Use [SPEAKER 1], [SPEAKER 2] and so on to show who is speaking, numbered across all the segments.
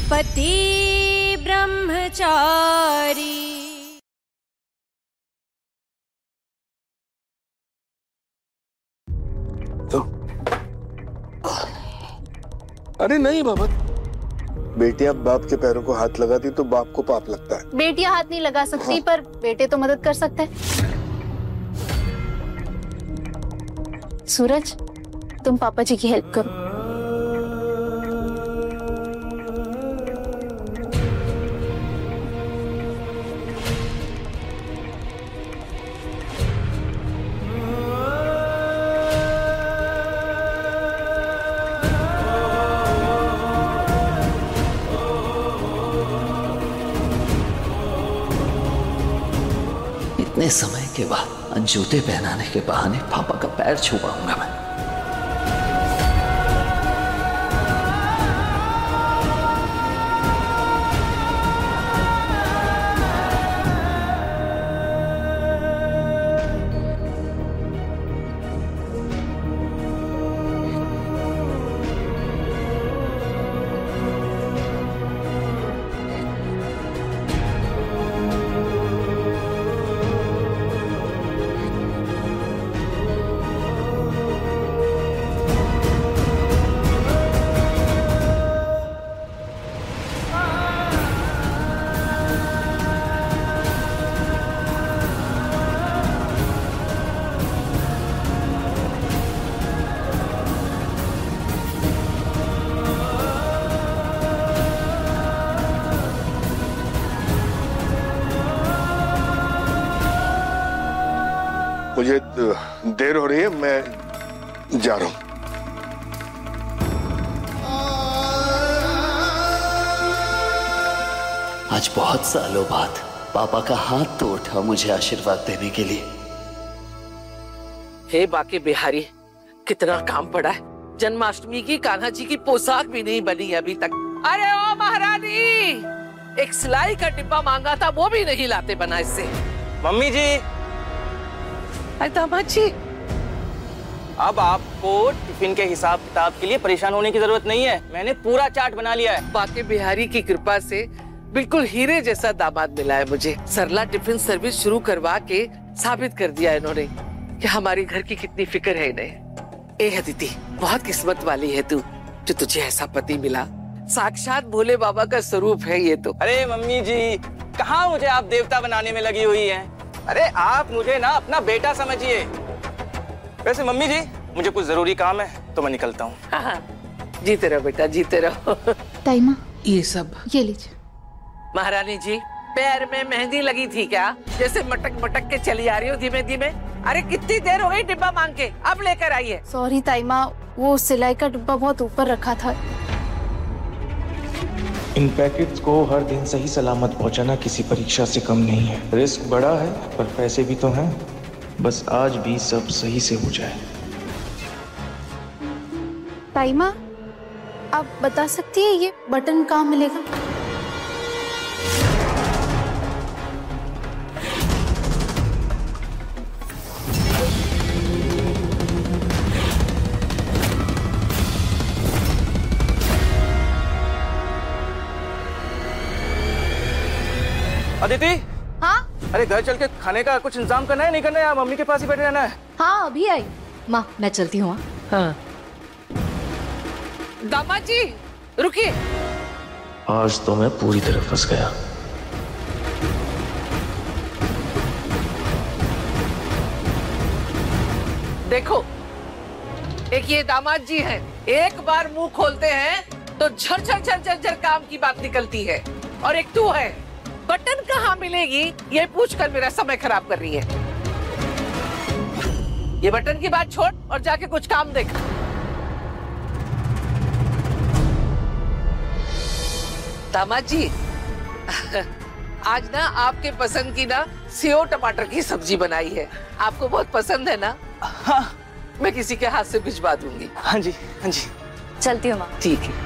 [SPEAKER 1] पति ब्रह्मचारी।
[SPEAKER 2] तो अरे नहीं बाबा, बेटियां बाप के पैरों को हाथ लगाती तो बाप को पाप लगता है।
[SPEAKER 3] बेटियां हाथ नहीं लगा सकती, हाँ। पर बेटे तो मदद कर सकते हैं। सूरज, तुम पापा जी की हेल्प करो।
[SPEAKER 4] इतने समय के बाद जूते पहनाने के बहाने पापा का पैर छू पाऊंगा मैं।
[SPEAKER 2] मुझे देर हो रही है, मैं जा रहा हूं।
[SPEAKER 4] आज बहुत सालों बाद पापा का हाथ तो उठा मुझे आशीर्वाद देने के लिए।
[SPEAKER 5] हे बाके बिहारी, कितना काम पड़ा है। जन्माष्टमी की कान्हा जी की पोशाक भी नहीं बनी अभी तक। अरे ओ महारानी, एक सिलाई का डिब्बा मांगा था, वो भी नहीं लाते बना इससे।
[SPEAKER 6] मम्मी जी,
[SPEAKER 5] दामाद जी,
[SPEAKER 6] अब आपको टिफिन के हिसाब किताब के लिए परेशान होने की जरूरत नहीं है। मैंने पूरा चार्ट बना लिया है।
[SPEAKER 5] बाके बिहारी की कृपा से बिल्कुल हीरे जैसा दामाद मिला है मुझे। सरला टिफिन सर्विस शुरू करवा के साबित कर दिया इन्होंने कि हमारे घर की कितनी फिक्र है इन्हें। ए अदिति, बहुत किस्मत वाली है तू, जो तुझे ऐसा पति मिला। साक्षात भोले बाबा का स्वरूप है ये तो।
[SPEAKER 6] अरे मम्मी जी, कहाँ मुझे आप देवता बनाने में लगी हुई हैं? अरे आप मुझे ना अपना बेटा समझिए। वैसे मम्मी जी, मुझे कुछ जरूरी काम है तो मैं निकलता हूँ।
[SPEAKER 5] हाँ, जीते रहो बेटा, जीते रहो।
[SPEAKER 3] ताईमा,
[SPEAKER 5] ये सब
[SPEAKER 3] ये लीजिए।
[SPEAKER 5] महारानी जी, पैर में मेहंदी लगी थी क्या? जैसे मटक मटक के चली आ रही हो धीमे धीमे। अरे कितनी देर हो गई डिब्बा मांग के, अब लेकर आइए।
[SPEAKER 3] सॉरी ताईमा, वो सिलाई का डिब्बा बहुत ऊपर रखा था।
[SPEAKER 7] इन पैकेट्स को हर दिन सही सलामत पहुंचाना किसी परीक्षा से कम नहीं है। रिस्क बड़ा है पर पैसे भी तो हैं। बस आज भी सब सही से हो जाए।
[SPEAKER 3] ताईमा, आप बता सकती है ये बटन कहाँ मिलेगा?
[SPEAKER 6] अदिति,
[SPEAKER 3] हाँ?
[SPEAKER 6] अरे घर चल के खाने का कुछ इंतजाम करना है, नहीं करना है? या मम्मी के पास ही बैठे रहना है?
[SPEAKER 3] हाँ, अभी आई।
[SPEAKER 1] माँ, मैं चलती हूँ।
[SPEAKER 5] हाँ। दामाद जी, रुकिए।
[SPEAKER 7] आज तो मैं पूरी तरह फंस गया।
[SPEAKER 5] देखो, एक ये दामाद जी हैं, एक बार मुंह खोलते हैं तो झर झर झर झर झर काम की बात निकलती है। और एक तू है, बटन कहाँ मिलेगी ये पूछकर मेरा समय खराब कर रही है। ये बटन की बात छोड़ और जाके कुछ काम देख। दामाद जी, आज ना आपके पसंद की ना सेव टमाटर की सब्जी बनाई है। आपको बहुत पसंद है ना?
[SPEAKER 6] हाँ।
[SPEAKER 5] मैं किसी के हाथ से भिजवा दूंगी।
[SPEAKER 6] हाँ जी, हाँ जी।
[SPEAKER 1] चलती हूँ माँ।
[SPEAKER 5] ठीक है।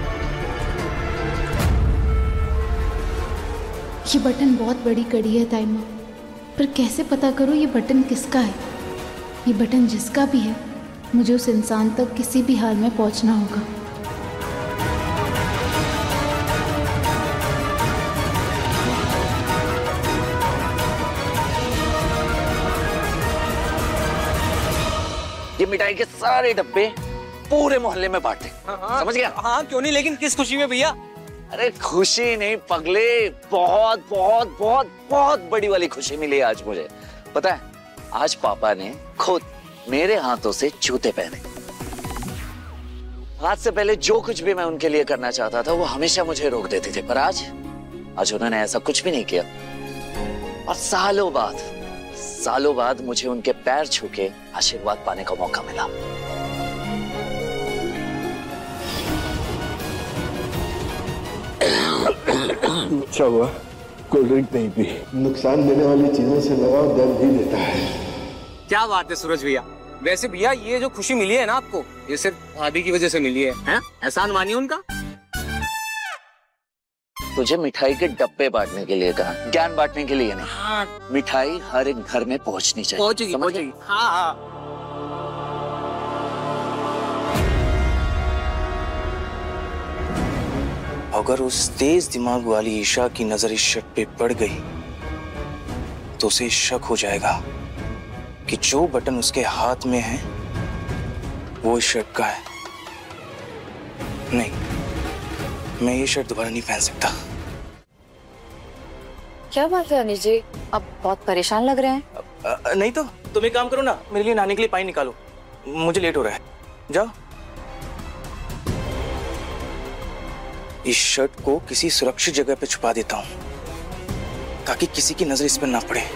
[SPEAKER 3] ये बटन बहुत बड़ी कड़ी है ताईमा, पर कैसे पता करूँ ये बटन किसका है? ये बटन जिसका भी है, मुझे उस इंसान तक किसी भी हाल में पहुंचना होगा।
[SPEAKER 4] ये मिठाई के सारे डब्बे पूरे मोहल्ले में बांट दे। समझ गया?
[SPEAKER 6] हाँ क्यों नहीं, लेकिन किस खुशी में भैया?
[SPEAKER 4] अरे खुशी नहीं पगले, बहुत बहुत बहुत बहुत बड़ी वाली खुशी मिली आज मुझे। पता है, आज पापा ने खुद मेरे हाथों से जूते पहने। आज से पहले जो कुछ भी मैं उनके लिए करना चाहता था वो हमेशा मुझे रोक देते थे, पर आज उन्होंने ऐसा कुछ भी नहीं किया। और सालों बाद मुझे उनके पैर छू के आशीर्वाद पाने का मौका मिला।
[SPEAKER 2] अच्छा हुआ कोल्ड ड्रिंक नहीं पी। नुकसान देने वाली चीजों से लगाव दर्द ही देता है।
[SPEAKER 6] क्या बात है सूरज भैया। वैसे भैया ये जो खुशी मिली है ना आपको, ये सिर्फ भाभी की वजह से मिली है, हैं? एहसान मानिए उनका।
[SPEAKER 4] तुझे मिठाई के डब्बे बांटने के लिए कहा, ज्ञान बांटने के लिए नहीं। हाँ। मिठाई हर एक घर में पहुंचनी चाहिए।
[SPEAKER 6] पहुंचेगी। हाँ। अगर उस तेज दिमाग वाली ईशा की नजर इस शर्ट पे पड़ गई तो उसे शक हो जाएगा कि जो बटन उसके हाथ में है वो इस शर्ट का है। नहीं, मैं ये शर्ट दोबारा नहीं पहन सकता।
[SPEAKER 1] क्या बात है अनिश जी, अब बहुत परेशान लग रहे हैं।
[SPEAKER 6] नहीं तो तुम एक काम करो ना, मेरे लिए नहाने के लिए पानी निकालो, मुझे लेट हो रहा है। जाओ। इस शर्ट को किसी सुरक्षित जगह पे छुपा देता हूं ताकि किसी की नजर इस पर ना पड़े।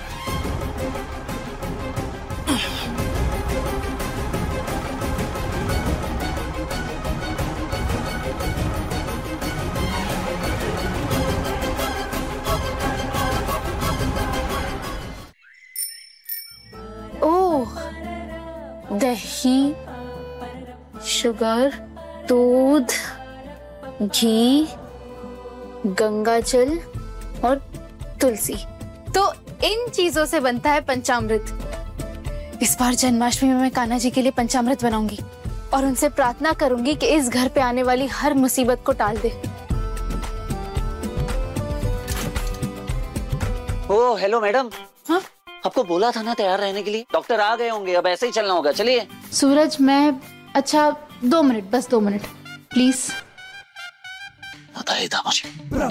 [SPEAKER 3] ओह, दही, शुगर, दूध, घी, गंगाजल और तुलसी, तो इन चीजों से बनता है पंचामृत। इस बार जन्माष्टमी में मैं कान्हा जी के लिए पंचामृत बनाऊंगी और उनसे प्रार्थना करूंगी कि इस घर पे आने वाली हर मुसीबत को टाल दे।
[SPEAKER 4] ओ हेलो मैडम।
[SPEAKER 3] हाँ?
[SPEAKER 4] आपको बोला था ना तैयार रहने के लिए। डॉक्टर आ गए होंगे, अब ऐसे ही चलना होगा। चलिए।
[SPEAKER 3] सूरज, मैं अच्छा 2 मिनट, बस 2 मिनट प्लीज।
[SPEAKER 4] बताइए था मुझे।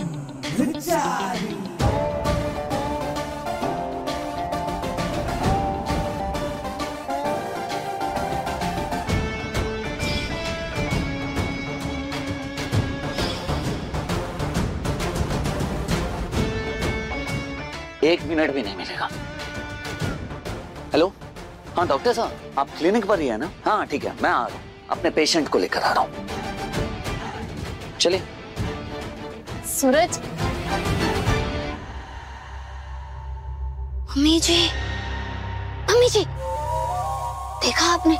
[SPEAKER 4] एक मिनट भी नहीं मिलेगा। हेलो, हाँ डॉक्टर साहब, आप क्लिनिक पर ही है ना? हाँ ठीक है, मैं आ रहा हूँ, अपने पेशेंट को लेकर आ रहा हूँ। चलिए।
[SPEAKER 3] सूरज।
[SPEAKER 8] मम्मी जी, देखा आपने?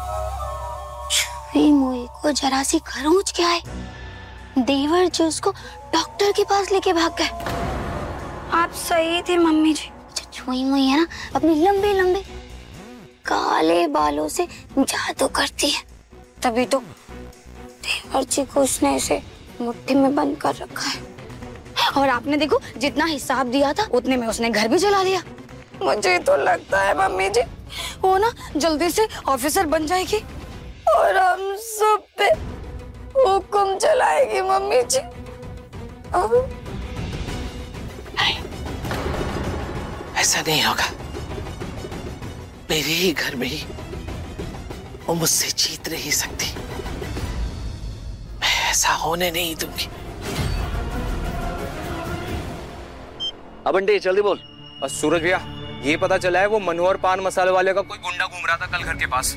[SPEAKER 8] छुई मुई को जरा सी खरोंच के आए, देवर जी उसको डॉक्टर के पास लेके भाग गए। आप सही थे मम्मी जी। छुई मुई है ना, अपने लंबे लंबे काले बालों से जादू करती है, तभी तो देवर जी को उसने इसे मुट्ठी में बंद कर रखा है। और आपने देखो, जितना हिसाब दिया था उतने में उसने घर भी जला दिया। मुझे तो लगता है मम्मी जी वो ना जल्दी से ऑफिसर बन जाएगी और हम सब पे हुक्म चलाएगी मम्मी जी।
[SPEAKER 5] नहीं, ऐसा नहीं होगा। मेरे ही घर में ही वो मुझसे जीत नहीं सकती। मैं ऐसा होने नहीं दूंगी।
[SPEAKER 4] अब बंटी जल्दी बोल।
[SPEAKER 6] और सूरज भैया, ये पता चला है वो मनोहर पान मसाले वाले का कोई गुंडा घूम रहा था कल घर के पास।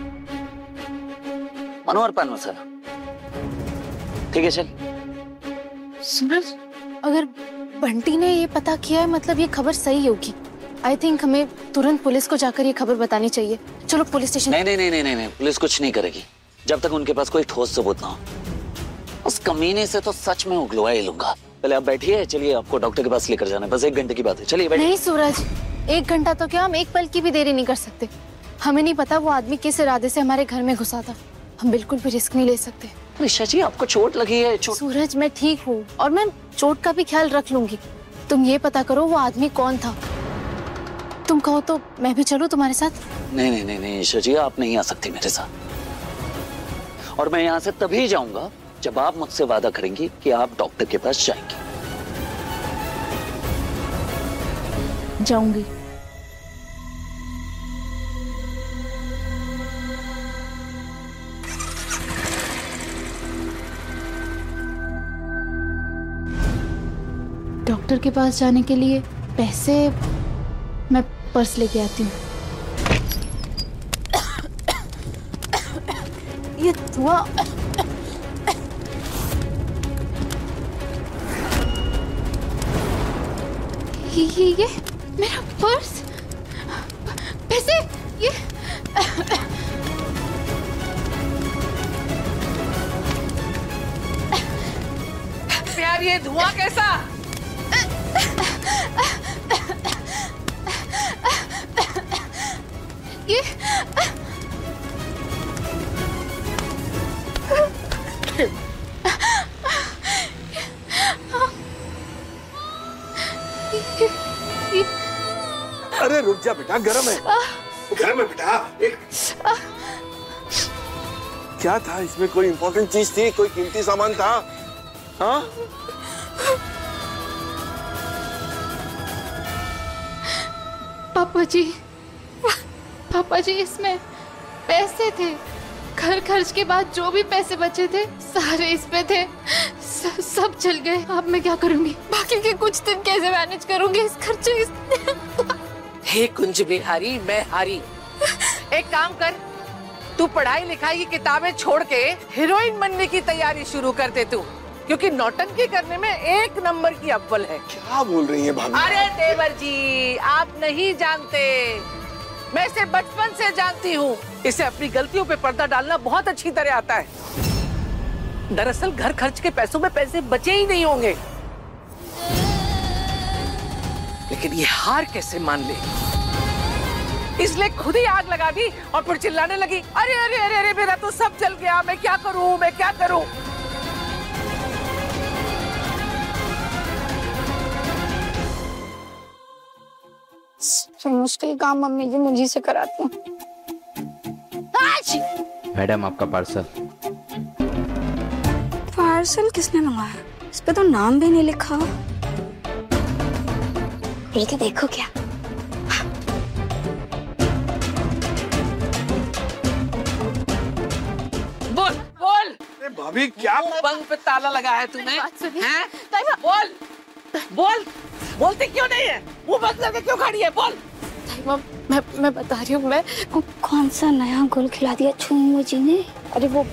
[SPEAKER 4] मनोहर पान मसाला? ठीक है चल।
[SPEAKER 3] सूरज, अगर बंटी ने ये पता किया है मतलब ये खबर सही होगी। आई थिंक हमें तुरंत पुलिस को जाकर ये खबर बतानी चाहिए। चलो पुलिस स्टेशन।
[SPEAKER 4] नहीं, पुलिस कुछ नहीं करेगी जब तक उनके पास कोई ठोस सबूत ना हो। उस कमीने से तो सच में उगलवा ही लूंगा। पहले आप बैठिए, चलिए आपको डॉक्टर के पास लेकर जाना है, बस 1 घंटे की बात है। चलिए बैठिए।
[SPEAKER 3] नहीं सूरज, 1 घंटा तो क्या, हम 1 पल की भी देरी नहीं कर सकते। हमें नहीं पता वो आदमी किस इरादे से हमारे घर में घुसा था। हम बिल्कुल भी रिस्क नहीं ले सकते।
[SPEAKER 4] निशा जी, आपको चोट लगी है?
[SPEAKER 3] सूरज, मैं ठीक हूँ और मैं चोट का भी ख्याल रख लूंगी। तुम ये पता करो वो आदमी कौन था। तुम कहो तो मैं भी चलूं तुम्हारे साथ।
[SPEAKER 4] नहीं ईशा जी, आप नहीं आ सकती मेरे साथ। और मैं यहाँ से तभी जाऊंगा जब आप मुझसे वादा करेंगी कि आप डॉक्टर के पास जाएंगी।
[SPEAKER 3] जाऊंगी। डॉक्टर के पास जाने के लिए पैसे मैं पर्स लेके आती हूँ। ये धुआं, ये मेरा पर्स, पैसे, ये
[SPEAKER 5] प्यार, ये धुआं कैसा?
[SPEAKER 3] ये
[SPEAKER 2] अरे रुक जा बेटा, गरम है। गरम है बेटा। क्या था इसमें? कोई इंपॉर्टेंट चीज थी? कोई कीमती सामान था? हाँ?
[SPEAKER 3] पापा जी इसमें पैसे थे। घर खर्च के बाद जो भी पैसे बचे थे सारे इस पे थे। सब चल गए। अब मैं क्या करूंगी? बाकी के कुछ दिन कैसे मैनेज करूंगी इस खर्चे?
[SPEAKER 5] हे कुंज बिहारी, मैं हारी। एक काम कर, तू पढ़ाई लिखाई की किताबें छोड़ के हीरोइन बनने की तैयारी शुरू कर दे तू, क्योंकि नौटंकी करने में 1 नंबर की अव्वल है।
[SPEAKER 2] क्या बोल रही है भाभी?
[SPEAKER 5] अरे देवर जी, आप नहीं जानते, मैं इसे बचपन से जानती हूँ। इसे अपनी गलतियों पे पर्दा डालना बहुत अच्छी तरह आता है। दरअसल घर खर्च के पैसों में पैसे बचे ही नहीं होंगे, लेकिन ये हार कैसे मान ले, इसलिए खुद ही आग लगा दी और फिर चिल्लाने लगी, अरे अरे अरे अरे मेरा तो सब जल गया, मैं क्या करूं, मैं क्या करूं।
[SPEAKER 8] मुश्किल काम मम्मी जी मुझे से कराती हूँ।
[SPEAKER 9] मैडम आपका पार्सल।
[SPEAKER 8] पार्सल किसने मंगाया? इस पे तो नाम भी नहीं लिखा हुआ। ये तो देखो क्या।
[SPEAKER 5] बोल बोल।
[SPEAKER 2] भाभी क्या?
[SPEAKER 5] बंद पे ताला लगाया है तूने? हैं? बोल बोल, बोलती क्यों नहीं है? मुंह बंद करके क्यों खड़ी है? बोल।
[SPEAKER 3] मैं बता रही हूँ। मैं
[SPEAKER 8] कौन सा नया गुल खिला दिया छुई जी ने? अरे वो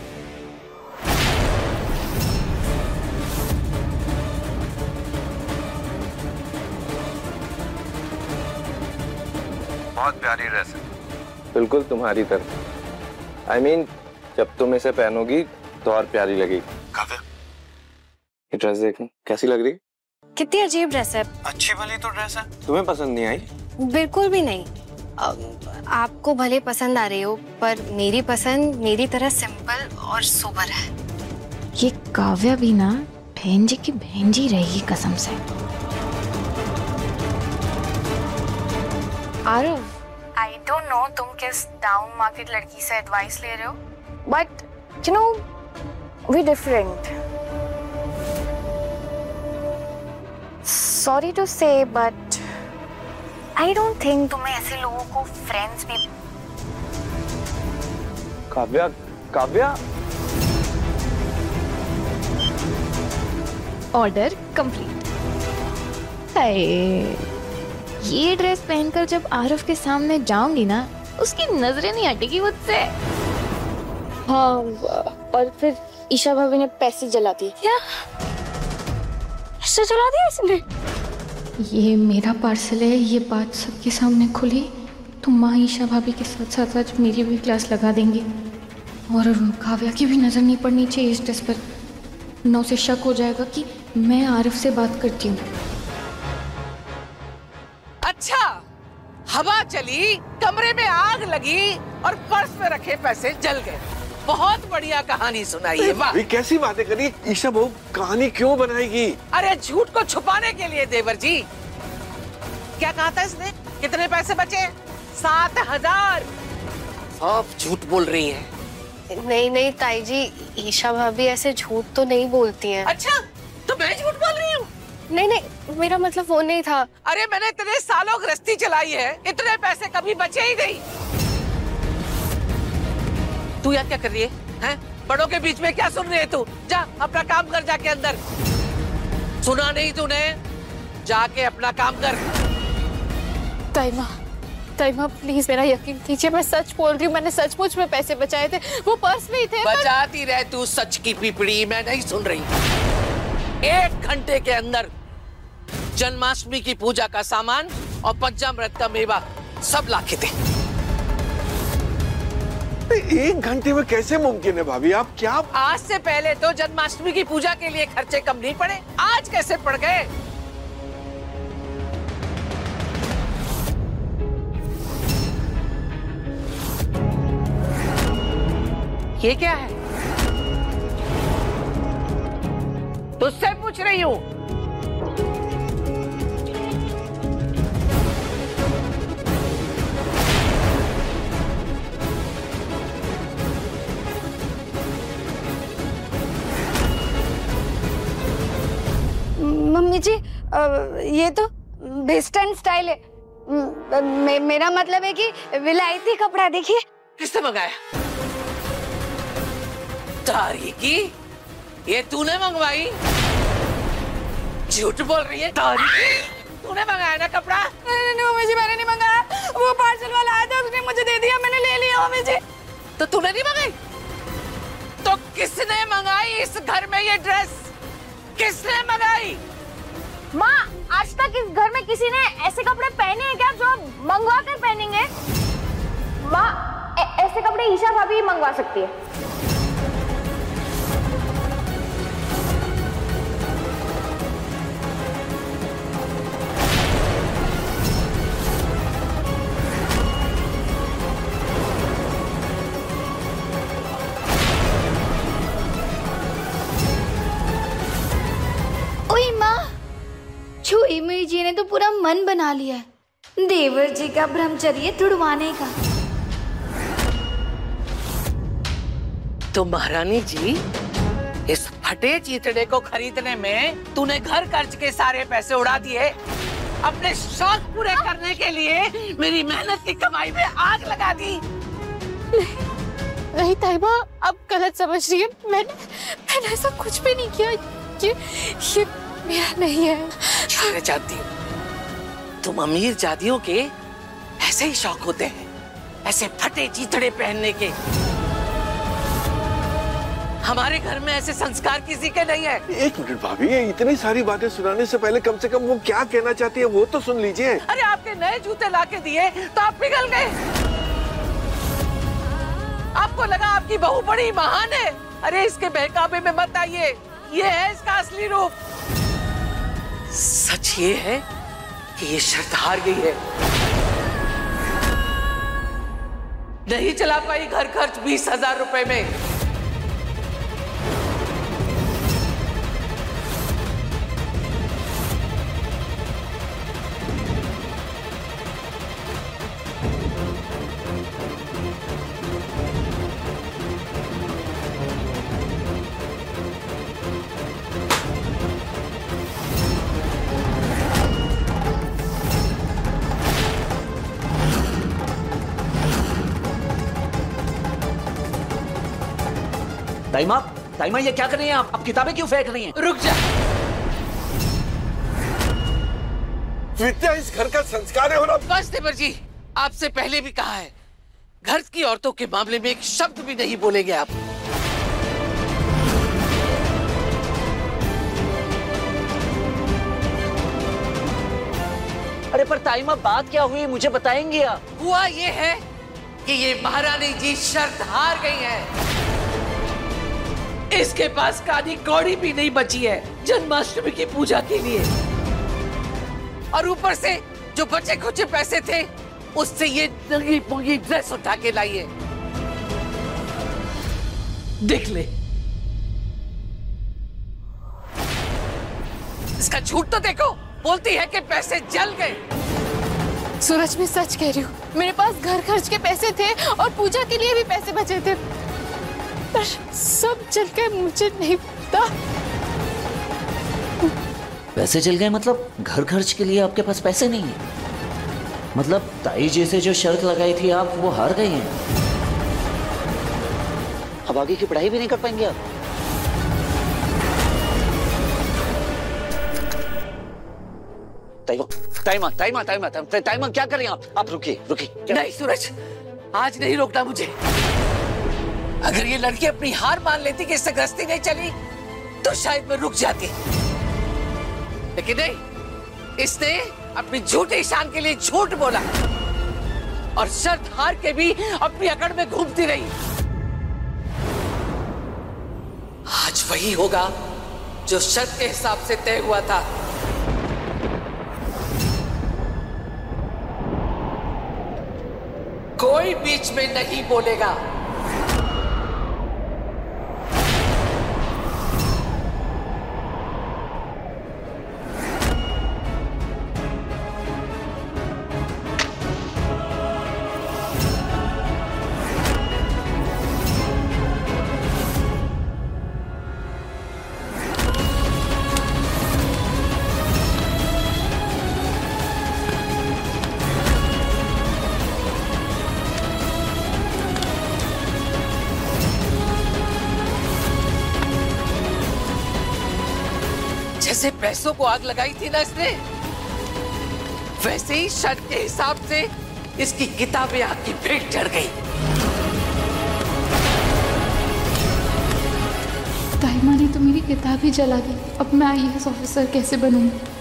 [SPEAKER 10] बहुत प्यारी ड्रेस है, बिल्कुल तुम्हारी तरह। I mean, जब तुम इसे पहनोगी तो और प्यारी लगेगी। काव्या, ये ड्रेस देखो कैसी लग रही है?
[SPEAKER 1] कितनी अजीब ड्रेस है।
[SPEAKER 10] अच्छी भली तो ड्रेस है, तुम्हें पसंद नहीं आई?
[SPEAKER 1] बिल्कुल भी नहीं। आपको भले पसंद आ रही हो, पर मेरी पसंद मेरी तरह सिंपल और सोबर है।
[SPEAKER 3] ये काव्या भी ना बहन जी की बहन जी रहेगी कसम से। आरव,
[SPEAKER 1] आई डोंट नो तुम किस डाउन मार्केट लड़की से एडवाइस ले रहे हो, but you know we different. Sorry to say but I don't think तुम्हें ऐसे लोगों को फ्रेंड्स भी।
[SPEAKER 10] काव्या, काव्या।
[SPEAKER 3] Order complete. ये ड्रेस पहनकर जब आरव के सामने जाऊंगी ना, उसकी नजरें नहीं हटेगी मुझसे।
[SPEAKER 8] हाँ, और फिर ईशा भाभी ने पैसे जला दिए। क्या पैसे जला दिया इसने?
[SPEAKER 3] ये मेरा पार्सल है, ये बात सबके सामने खुली तो माँ ईशा भाभी के साथ साथ आज मेरी भी क्लास लगा देंगी। और काव्या की भी नजर नहीं पड़नी चाहिए इस ड्रेस पर, न उसे शक हो जाएगा कि मैं आरिफ से बात करती हूँ।
[SPEAKER 5] अच्छा, हवा चली, कमरे में आग लगी और पर्स में रखे पैसे जल गए। बहुत बढ़िया कहानी सुनाई है। वाह,
[SPEAKER 2] कैसी बातें करी ईशा बहू, कहानी क्यों बनाएगी?
[SPEAKER 5] अरे झूठ को छुपाने के लिए देवर जी। क्या कहा था इसने? कितने पैसे बचे? 7,000। साफ झूठ बोल रही है।
[SPEAKER 1] नहीं नहीं ताई जी, ईशा भाभी ऐसे झूठ तो नहीं बोलती हैं।
[SPEAKER 5] अच्छा, तो मैं झूठ बोल रही हूँ?
[SPEAKER 1] नहीं नहीं, मेरा मतलब वो नहीं था।
[SPEAKER 5] अरे मैंने इतने सालों गृहस्थी चलाई है, इतने पैसे कभी बचे ही नहीं। तू यहाँ क्या कर रही है? हैं? बड़ों के बीच में क्या सुन रही है तू? जा अपना काम कर, जाके अंदर। सुना नहीं तूने? जाके अपना काम कर।
[SPEAKER 3] ताई माँ प्लीज मेरा यकीन कीजिए, मैं सच बोल रही हूँ। मैंने सचमुच में पैसे बचाए थे, वो पर्स में ही थे।
[SPEAKER 5] बचाती रहे तू सच की पिपड़ी, मैं नहीं सुन रही। 1 घंटे के अंदर जन्माष्टमी की पूजा का सामान और पंचामृत का मेवा सब लाके दे।
[SPEAKER 2] 1 घंटे में कैसे मुमकिन है भाभी? आप क्या?
[SPEAKER 5] आज से पहले तो जन्माष्टमी की पूजा के लिए खर्चे कम नहीं पड़े, आज कैसे पड़ गए? ये क्या है? तुझसे पूछ रही हूँ।
[SPEAKER 8] मम्मी जी, ये तो वेस्टर्न स्टाइल है। मेरा मतलब है कि विलायती कपड़ा। देखिए।
[SPEAKER 5] किसने मंगाया? तारीकी, ये तूने मंगवाई? झूठ बोल रही है। तारीकी, तूने मंगाया ना कपड़ा?
[SPEAKER 8] नहीं मम्मी जी, मैंने नहीं मंगाया। वो पार्सल वाला आया था, उसने मुझे दे दिया, मैंने ले लिया। मम्मी जी,
[SPEAKER 5] तो तूने नहीं मंगाई? तो किसने मंगाई इस घर में ये ड्रेस? किसने मंगाई?
[SPEAKER 8] माँ, आज तक इस घर में किसी ने ऐसे कपड़े पहने हैं क्या जो मंगवा कर पहनेंगे? माँ, ऐसे कपड़े ईशा भाभी ही मंगवा सकती है। छुई जी ने तो पूरा मन बना लिया है देवर जी का ब्रह्मचर्य तुड़वाने का।
[SPEAKER 5] तो महारानी जी, इस फटे चीतड़े को खरीदने में तूने घर खर्च के सारे पैसे उड़ा दिए। अपने शौक पूरे करने के लिए मेरी मेहनत की कमाई में आग लगा दी।
[SPEAKER 3] नहीं ताइबा, अब गलत समझ रही है। मैंने ऐसा कुछ भी नहीं किया। ये मेरा नहीं है।
[SPEAKER 5] मैं जानती हूँ, तुम अमीर जादियों के ऐसे ही शौक होते हैं, ऐसे फटे चीथड़े पहनने के। हमारे घर में ऐसे संस्कार किसी के नहीं है।
[SPEAKER 2] 1 मिनट भाभी, ये इतनी सारी बातें सुनाने से पहले कम से कम वो क्या कहना चाहती है वो तो सुन लीजिए।
[SPEAKER 5] अरे आपके नए जूते लाके दिए तो आप पिघल गए। आपको लगा आपकी बहू बड़ी महान है। अरे इसके बहकावे में मत आइए, ये है इसका असली रूप। सच ये है कि ये शर्त हार गई है, नहीं चला पाई घर खर्च 20,000 रुपए में।
[SPEAKER 4] ताइमा ये क्या कर रही हैं आप किताबें क्यों फेंक रही हैं?
[SPEAKER 5] रुक जा।
[SPEAKER 2] विद्या इस घर का संस्कार है। और
[SPEAKER 5] बस देवर जी, आपसे पहले भी कहा है, घर की औरतों के मामले में एक शब्द भी नहीं बोलेंगे आप।
[SPEAKER 4] अरे पर ताइमा बात क्या हुई, मुझे बताएंगे आप?
[SPEAKER 5] हुआ ये है कि ये महारानी जी शर्त हार गई हैं। इसके पास कानी कौड़ी भी नहीं बची है जन्माष्टमी की पूजा के लिए, और ऊपर से जो बचे खुचे पैसे थे उससे ये नंगी पुंगी ड्रेस उठा के लाई है। देख ले, इसका झूठ तो देखो। बोलती है कि पैसे जल गए,
[SPEAKER 3] सूरज, मैं सच कह रही हूँ, मेरे पास घर खर्च के पैसे थे और पूजा के लिए भी पैसे बचे थे, पर सब चल गए, मुझे नहीं पता।
[SPEAKER 4] पैसे चल गए मतलब? घर खर्च के लिए आपके पास पैसे नहीं है? मतलब ताई जी से जो शर्त लगाई थी आप, वो हार गई हैं? अब आगे की पढ़ाई भी नहीं कर पाएंगे आप? ताइमा क्या कर रही हैं आप रुकिए।
[SPEAKER 5] नहीं सूरज, आज नहीं रोकना मुझे। अगर ये लड़की अपनी हार मान लेती कि इससे गृहस्थी नहीं चली तो शायद मैं रुक जाती, लेकिन नहीं, इसने अपनी झूठी शान के लिए झूठ बोला और शर्त हार के भी अपनी अकड़ में घूमती रही। आज वही होगा जो शर्त के हिसाब से तय हुआ था। कोई बीच में नहीं बोलेगा। जैसे पैसों को आग लगाई थी ना इसने, वैसे ही शर्त के हिसाब से इसकी किताबें आग की भेंट चढ़ गई।
[SPEAKER 3] ताइमा ने तो मेरी किताब ही जला दी। अब मैं IAS ऑफिसर कैसे बनूंगी?